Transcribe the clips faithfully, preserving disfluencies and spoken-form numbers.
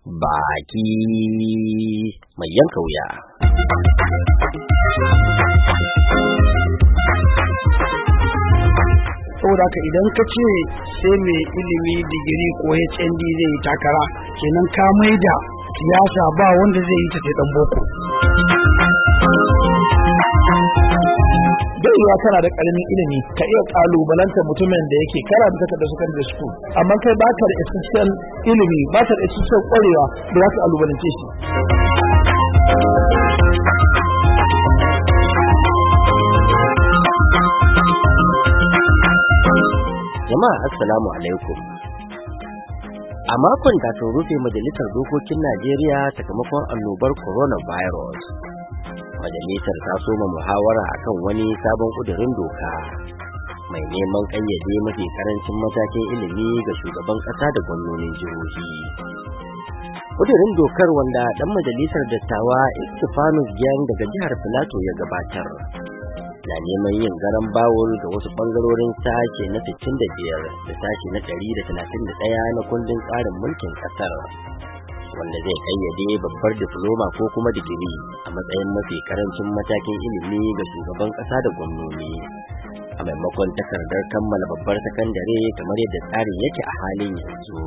baki mai yanka wuya. Saboda haka idan ka ce sai mai ilimi digiri ko H N D zai yi takara, kenan ka maida siyasa ba wanda zai yi ta sai dan boko. Dai ya kana da karamin ilimi ka iya kalubalanta mutumin da yake karanta takardar secondary school, amma kai ba ka da essential ilimi, ba ka da essential kwarewa da za ka kalubalance shi. Jama'a assalamu alaikum. A makon da ta rufe majalisar dokokin Najeriya sakamakon annobar coronavirus, majalisar ta soma muhawara akan wani sabon kudirin doka mai neman kayyade mafi karancin matakin ilimi ga shugaban kasa da gwamnonin jihohi. Kudirin dokar wanda dan majalisar dattawa Estefanus Gyang daga jihar Filato ya gabatar na neman yin garan bawul ga wasu bangarorin sashe na sittin da biyar da sashe na ɗari da talatin da ɗaya na kundin tsarin mulkin kasar, wanda zai kayyade babbar diploma ko kuma digiri a matsayin mafi karancin matakin ilimi ga shugaban kasa da gwamnoni, a maimakon takardar kammala babbar sakandare kamar yadda tsarin yake a halin yanzu.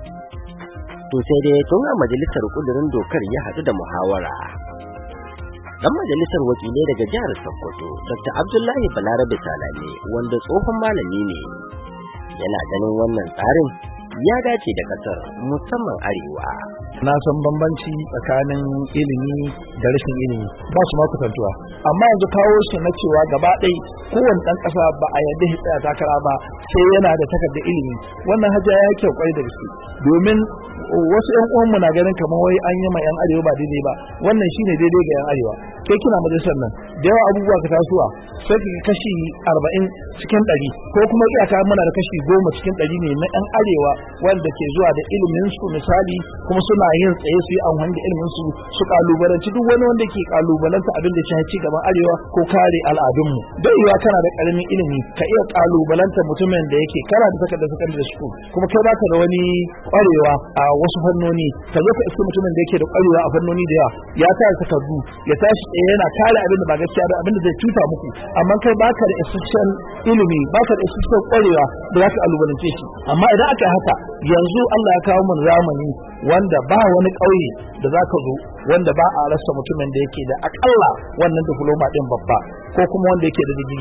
To sai dai tun a majalisar kudirin dokar ya haɗu da muhawara. Dan majalisar wakilai daga jihar Sokoto, Doctor Abdullahi Balarabe Salame, wanda tsohon malami ne, yana ganin wannan tsarin ya dace da kasar musamman arewa. Na san bambanci tsakanin ilimi da rashin ilimi ba su ma kusantuwa, amma yanzu kawo shi na cewa gaba ɗaya kowane ɗan ƙasa ba a yarda ya tsaya takara ba sai yana da takardar ilimi. Wannan haja ya kyau kwai da gaske, domin wasu ƴan uwanmu na ganin kamar wai an yi ma ƴan arewa ba daidai ba. Wannan shine daidai ga ƴan arewa. Ke kina majalisar nan da yawa abubuwa ka tasowa sai ka kashi arba'in cikin ɗari ko kuma iyaka muna da kashi goma cikin ɗari ne na ƴan arewa wanda ke zuwa da ilimin su misali, kuma suna yin tsaye su yi amfani da ilimin su su kalubalanci duk wani wanda ke kalubalanta abin da ya ci gaban arewa ko kare al'adunmu. Da iya kana da karamin ilimi ka iya kalubalanta mutumin da yake kana da takardar secondary school kuma kai baka da wani kwarewa a wasu fannoni, ka zo ka iska mutumin da yake da kwarewa a fannoni da yawa ya tare takardu ya tashi tsaye yana kare abin da ba gaskiya ba, abin da zai cuta muku, amma kai baka da essential ilimi, baka da essential kwarewa da za ka kalubalance shi. Amma idan aka yi haka, yanzu Allah ya kawo mun zamani wanda ba wani ƙauye da za ka zo wanda ba a rasa mutumin da yake da akalla wannan diploma din babba ko kuma wanda yake da digiri.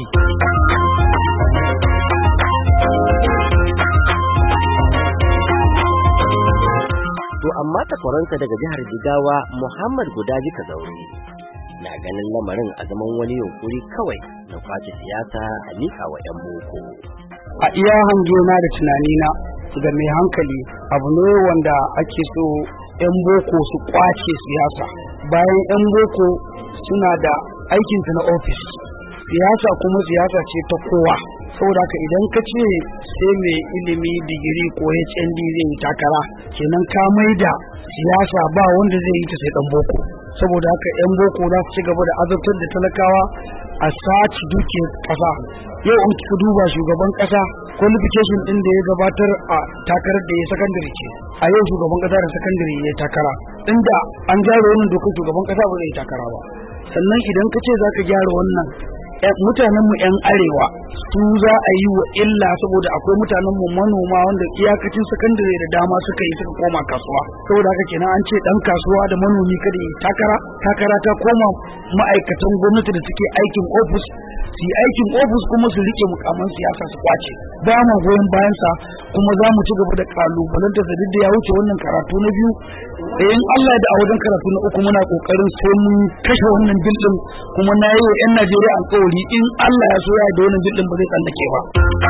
To amma takwaransa daga jihar Jigawa Muhammad Gudaji Kazauri na ganin lamarin a zaman wani yunkuri kawai na kwace siyasa a nika wa 'yan boko. A iya hangena da tunanina ga mai hankali abu ne wanda ake so 'yan boko su kwace siyasa, bayan 'yan boko suna da aikinsu na ofis. Siyasa kuma siyasa ce ta kowa, saboda haka idan ka ce sai mai ilimi digiri ko H N D zai yi takara, kenan ka maida siyasa ba wanda zai yi ta sai dan boko. Saboda haka 'yan boko za su ci gaba da azabtar da talakawa a saci dukiyar ƙasa. Yau in kika duba shugaban ƙasa qualification ɗin da ya gabatar a takarar da ya sakandare ce, a yau shugaban ƙasa da sakandare ya takara, inda an gyara wannan dokar shugaban ƙasa ba zai takara ba. Sannan idan ka ce za ka gyara wannan, mutanenmu 'yan arewa su za a yi wa illa, saboda akwai mutanenmu manoma wanda iyakacin sakandare da dama suka yi suka koma kasuwa. Saboda haka kenan an ce dan kasuwa da manomi kada yi takara, takara ta koma ma'aikatan gwamnati da suke aikin ofis su yi aikin ofis kuma su rike mukaman siyasa su kwace. Ba ma goyon bayansa, kuma za mu ci gaba da kalubalanta da duk da ya wuce wannan karatu na biyu. In Allah da a wajen karatu na uku muna kokarin sai mun kashe wannan bil din, kuma na yi wa 'yan Najeriya alƙawari in Allah ya so ya da wannan bil din ba zai tsallake ba.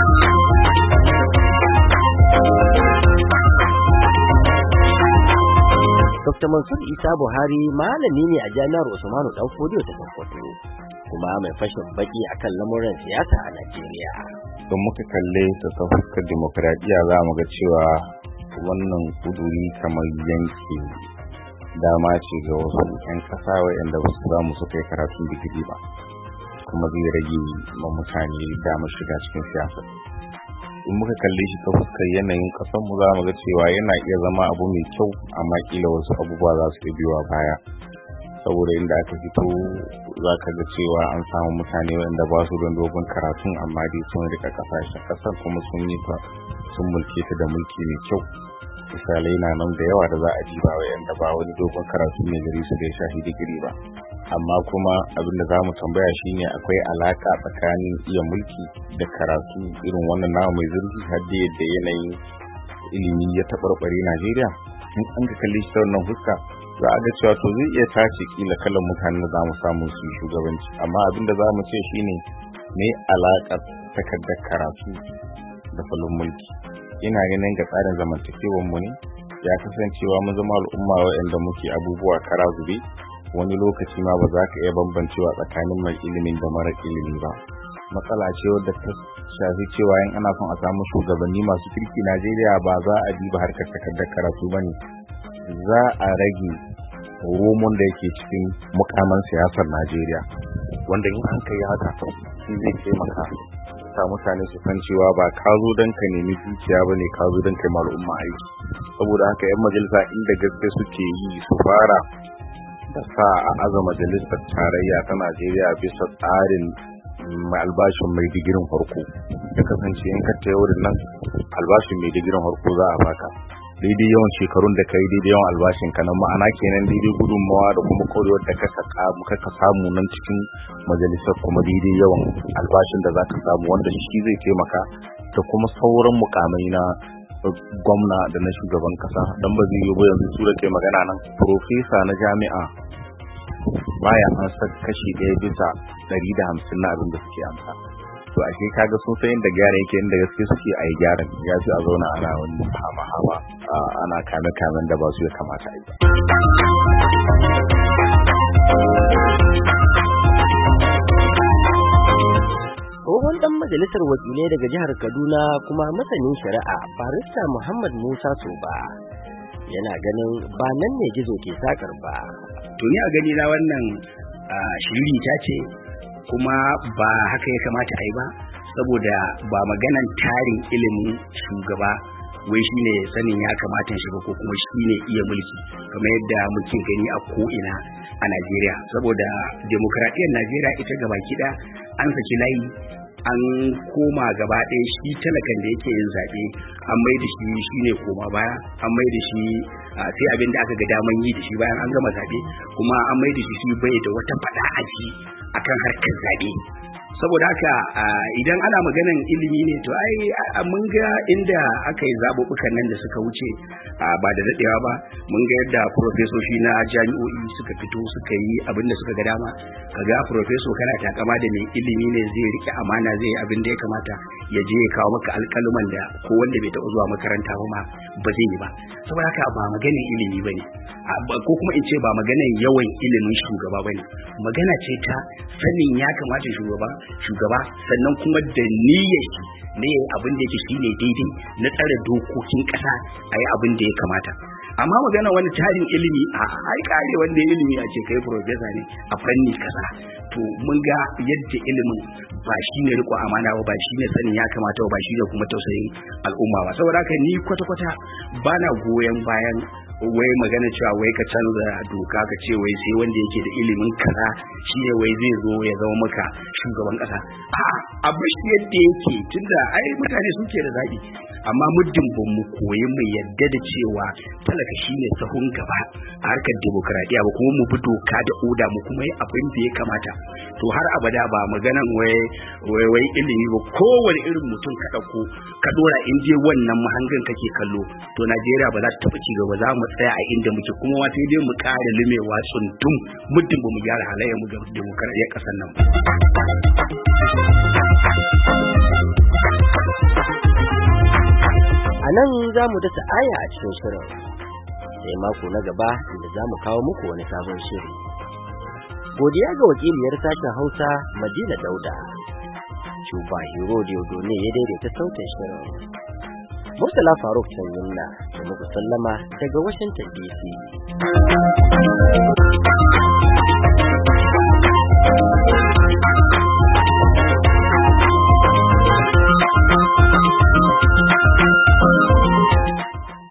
Doktor Mansur Isa Buhari malami ne a Jami'ar Usmanu Danfodiyo ta Sokoto, kuma mai fashin baki akan lamuran siyasa a Najeriya. Don muka kalle ta fuskar demokradiyya za mu ga cewa wannan kuduri kamar yanki dama ce ga wasu 'yan ƙasa waɗanda ba su samu su kai karatun digiri ba, kuma zai rage ma mutane damar shiga cikin siyasa. in muka kalle shi ta fuskar yanayin ƙasar mu za mu ga cewa yana iya zama abu mai kyau amma kila wasu abubuwa za su biyo baya saboda inda aka fito za ka ga cewa an samu mutane wanda ba su don dogon karatun amma dai sun rika kasashen ƙasar kuma sun yi ta sun mulke ta da mulki mai kyau. Misalai na nan da yawa da za a ji ba wayanda ba wani dogon karatu ne gari su da ya shafi digiri ba, amma kuma abinda za mu tambaya shine akwai alaka tsakanin iya mulki da karatu irin wannan nawa mai zurfi har da yadda yanayin ilimi ya taɓarɓare Najeriya. In an ka kalli shi ta wannan fuska za a ga cewa to zai iya tace kila kalan mutanen da za mu samu su shugabanci, amma abinda za mu ce shine me alaƙar takardar karatu da falon mulki. Ina ganin ga tsarin zamantakewar mu ne ya kasancewa mu zama al'umma waɗanda muke abubuwa kara zube, wani lokaci ma ba za ka iya bambancewa tsakanin mai ilimin da mara ilimi ba. Matsala ce wadda ta shafi cewa in ana son a samu shugabanni masu kirki Najeriya ba za a diba harkar takardar karatu bane, za a rage romon da yake cikin mukaman siyasar Najeriya, wanda in an kai haka shi zai taimaka sa mutane su san cewa ba ka zo don ka nemi dukiya ba ne, ka zo don kai al'umma aiki. Saboda haka yan majalisa inda gaske suke yi su fara da sa a aza majalisar tarayya ta Najeriya bisa tsarin mai albashin mai digirin farko, da kasance in ka ta wurin nan albashin mai digirin farko za a baka daidai yawan shekarun da kai, daidai yawan albashin ka nan, ma'ana kenan daidai gudunmawa da kuma korewar da ka ka samu nan cikin majalisar, kuma daidai yawan albashin da za ka samu, wanda shi zai taimaka da kuma sauran mukamai na gwamna da na shugaban kasa. Dan ba zai yi ba yanzu su da ke magana nan profesa na jami'a baya an sa kashi ɗaya bisa ɗari da hamsin na abin da suke amsa. To a ke kaga sun san inda gyara yake, inda gaske suke a yi gyaran, ya fi a zauna ana wani hama hama ana kame kamen da ba su ya kamata a yi. Tsohon dan majalisar wakilai daga jihar Kaduna kuma masanin shari'a barista Muhammad Musa Soba yana ganin ba nan ne gizo ke sakar ba. To ni a gani na wannan shiri ta ce kuma ba haka ya kamata a yi ba, saboda ba maganan tarin ilimin shugaba wai shi ne sanin ya kamata shi ba ko kuma shi ne iya mulki kamar yadda muke gani a ko'ina a Najeriya. Saboda demokradiyyar Najeriya ita gaba kiɗa an saki layi, an koma gaba ɗaya shi talakan da yake yin zaɓe an mai da shi shi ne koma baya, an mai da shi sai abin da aka ga daman yi da shi bayan an gama zaɓe, kuma an mai da shi shi bai da wata faɗa aji akan harkar zaɓe. Saboda haka idan ana maganan ilimi ne to ai mun ga inda aka yi zaɓuɓɓukan nan da suka wuce ba da daɗewa ba, mun ga yadda profesoshi na jami'o'i suka fito suka yi abin da suka ga dama. Kaga profeso kana takama da mai ilimi ne zai rike amana, zai yi abin da ya kamata, ya je ya kawo maka alƙaluman da ko wanda bai taɓa zuwa makaranta ba ma ba zai yi ba. Saboda haka ba maganan ilimi bane, ko kuma in ce ba maganan yawan ilimin shugaba bane, magana ce ta sanin ya kamata shugaba shugaba sannan kuma da niyyar ne abin da yake shine daidai na tsare dokokin ƙasa a yi abin da ya kamata. Amma magana wani tarin ilimi a ai kare wanda ya ilimi a ce kai professor ne a fanni kaza, to mun ga yadda ilimin ba shi ne riko amana ba, ba shi ne sanin ya kamata ba, shi ne kuma tausayin al'umma ba. Saboda haka ni kwata-kwata bana goyon bayan wai magana cewa wai ka canza doka ka ce wai sai wanda yake da ilimin kaza shi ne wai zai zo ya zama maka shugaban kasa. A abu shi yadda yake, tunda ai mutane suke da zaɓi, amma muddin ba mu koyi mu yadda da cewa talaka shine sahun gaba a harkar demokradiya ba, kuma mu bi doka da oda mu kuma yi abin da ya kamata, to har abada ba maganan wai wai wai ilimi ba, kowane irin mutum ka dauko ka dora in je wannan mahangan kake kallo, to Najeriya ba za ta taba ci gaba, za mu tsaya a inda muke, kuma wata dai mu kare limewa tsuntum muddin ba mu gyara halayen mu ga demokradiyyar kasar nan ba. A nan za mu dasa aya a cikin shirin, sai mako na gaba da za mu kawo muku wani sabon shiri. Godiya ga wakiliyar sashen Hausa Madina Dauda. Cuba Hero Diodone ya daidaita sautin shirin. Murtala Faruk Sanyinna da muku sallama daga Washington D C.